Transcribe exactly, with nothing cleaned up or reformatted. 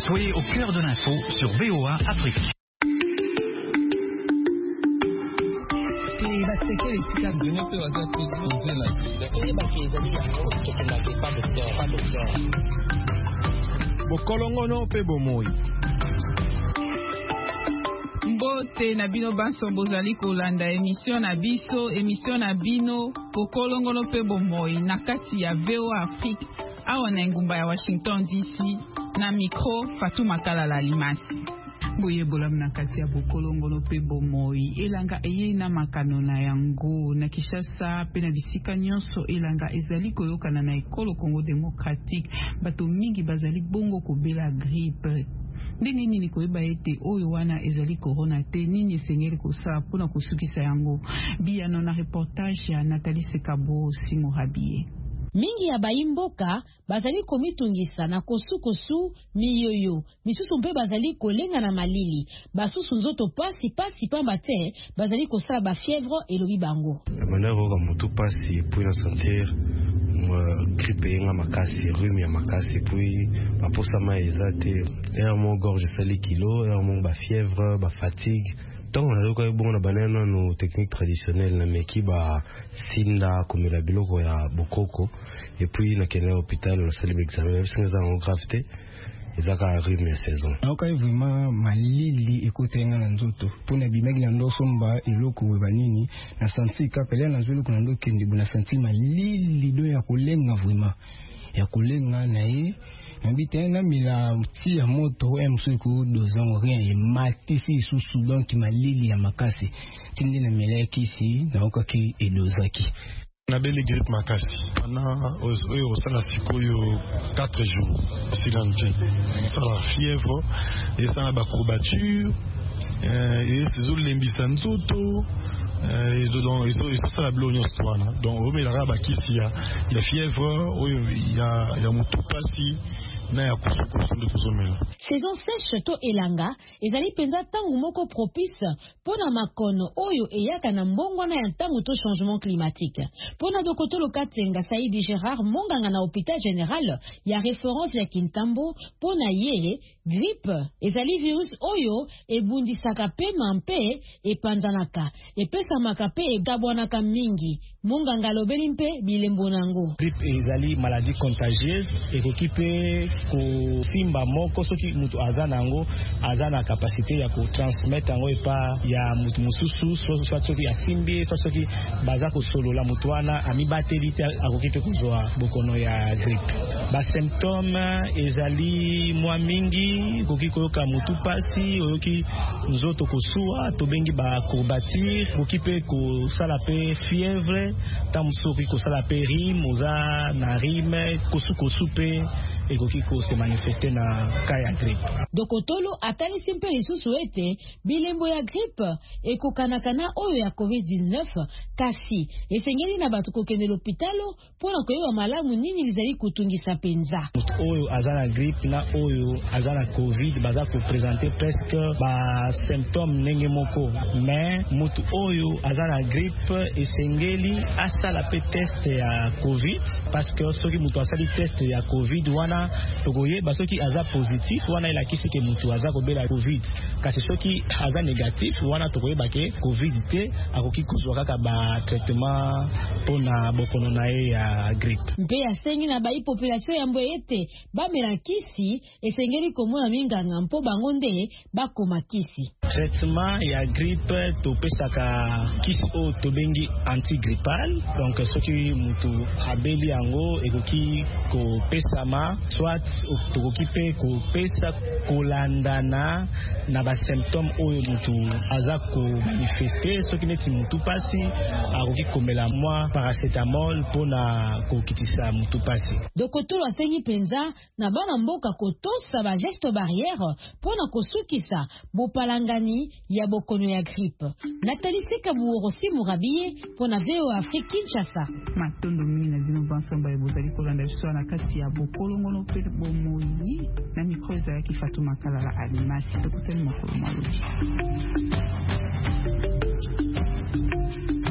Soyez au cœur de l'info sur V O A Afrique. Bokolongono pe bomoi. Mbote na bino banso bozali kolanda émission na biso émission na bino bokolongono pe bomoi na kati ya V O A Afrique awa na ngumba ya Washington D C na micro Fatou Makala Limasi. Boye bolam na kati ya bokolongono pe bomoi elanga eye na makano na yango na Kinshasa pe na bisika nyonso elanga ezali koyokana na ekolo Congo démocratique bato mingi bazali bongo kobela grippe. Ndenge nini koyeba ete oyo wana ezali corona te nini esengeli kosala mpona kosukisa yango biyano na reportage ya Nathalie Sekabo Simo Habie. Mingi ya baimboka bazali komitungisa na kosu-kosu miyoyo misusu mpe bazali kolenga na malili basusu nzoto pasi pasi pamba te bazali kosala ba fièvre elobi bango manavo ka mutu pasi pour sentir grippe yenga makasi rhume ya makasi puis baposa ma ezate er mon gorge sali kilo er mon ba fièvre ba fatigue. Donc on a eu bon na banana nos techniques traditionnelles na meki ba sinda comme la biloko ya bokoko et puis na kena hôpital on sali examen parce que ça en gravité ezaka rhume ya saison. Donc vraiment malili ekotenga na nzoto pona bimagi na ndoso mba eloko we banini na santi kapela na zulu kuna ndo kendi bona santi malili do ya kolenga vraiment ya kolenga na ye mbite na mila mti ya moto emsuku dozango rien e matisi susu donc malili ya makasi tindi na meleki si na okaki edozaki na belle grippe makasi ana oyo osala sikoyo quatre jours silanje sala fièvre et ça ba courbature et ces eaux lembisa nzoto et donc ils sont ça la blonde histoire donc au mais la ba kisi ya ya fièvre oyo ya ya mutu pasi na ya kusukusu ndo tuzomela. Saison sèche to elanga ezali penza tangu moko propice pona makono oyo eyaka na mbongo na ya tangu to changement climatique. Pona dokoto lokatenga Saidi Gérard monganga na hôpital général ya référence ya Kintambo pona ye grippe ezali virus oyo ebundisaka pe mampe epanzanaka epesa makape egabwanaka mingi monganga lobeli mpe bilembo nango. Grippe ezali maladie contagieuse ekokipe ko simba moko soki mutu azana yango azana capacité ya ko transmettre yango epa ya mutu mususu soit soki ya simbi soit soki baza ko solola mutu wana ami bateli te akokipe kuzwa bokono ya grippe. Ba symptômes ezali mwa mingi koki koyoka mutu pasi oyoki nzoto kosuwa tobengi ba courbature kokipe ko sala pe fièvre tamsoki ko sala pe rime oza na rime kosu kosu pe ekoki ko se manifester na kaya grippe. Dokotolo atali simpe lisusu ete bilembo ya grippe ekokanakana oyo ya covid dix-neuf kasi esengeli na batu kokende l'hôpitalo pona koyewa malamu nini lizali kutungisa penza. Mutu oyo azana grippe na oyo azana covid baza ko présenter presque ba symptômes nenge moko mais mutu oyo azana grippe esengeli asala pe test ya covid parce que soki mutu asali test ya covid wana togoye basoki aza positif wana ila kisi ke mutu aza kobela covid kasi soki aza négatif wana togoye bake covid te akoki kozwa kaka ba traitement pona bokono na ye ya grippe. Mpe ya sengi na bai population ya mboye ete bamela kisi esengeli komona minganga mpo bango nde bakoma kisi. Traitement ya grippe topesaka kisi o tobengi antigrippal donc soki mutu abeli yango ekoki kopesama soit tokoki pe kopesa kolandana na ba symptômes oyo mutu aza ko manifester soki neti mutu pasi akoki komela mwa paracetamol pona kokitisa mutu pasi. Dokotolo asengi penza na bana mboka kotosa ba geste barrière pona kosukisa bopalangani ya bokono ya grippe. Nathalie Sekabo Simo Habie pona V O A Afrique Kinshasa. Matondo mina bino bansamba ebozali kolanda biso na kati ya bokolongono pe bomoi na micro za ki Fatou Makala Limasi. Tokuteni makolo malo.